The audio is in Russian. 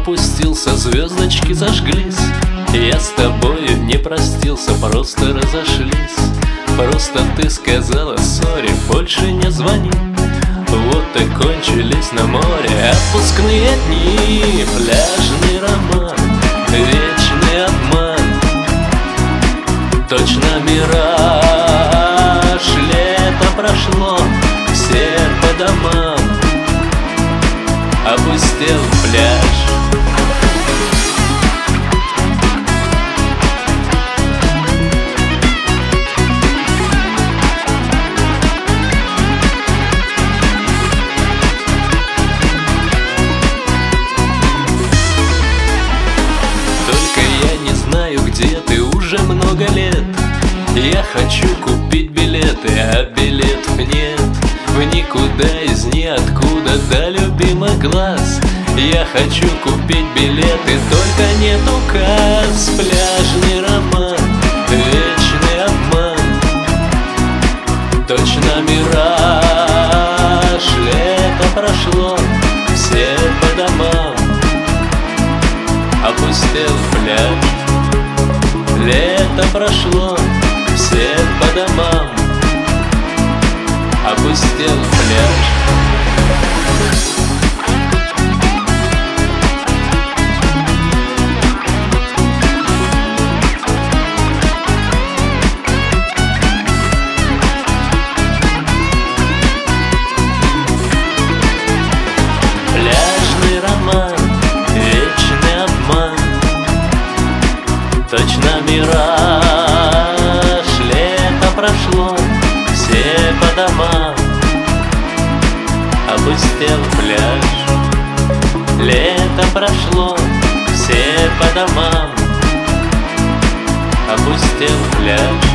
опустился, звездочки зажглись. Я с тобою не простился, просто разошлись. Просто ты сказала сори, больше не звони. Вот и кончились на море отпускные дни. Пляжный роман, вечный обман, точно мираж. Лето прошло, все по домам, опустел пляж. Только я не знаю, где ты уже много лет. Я хочу купить билеты, а билетов нет. В никуда из ниоткуда до любимых глаз. Я хочу купить билеты, только нет указ. Пляжный роман, вечный обман, точно мираж. Лето прошло, все по домам, опустел пляж. Лето прошло, все по домам, опустел пляж. Пляжный роман, вечный обман, точно мираж. Лето прошло, все по домам, опустел пляж. Лето прошло, все по домам, опустел пляж.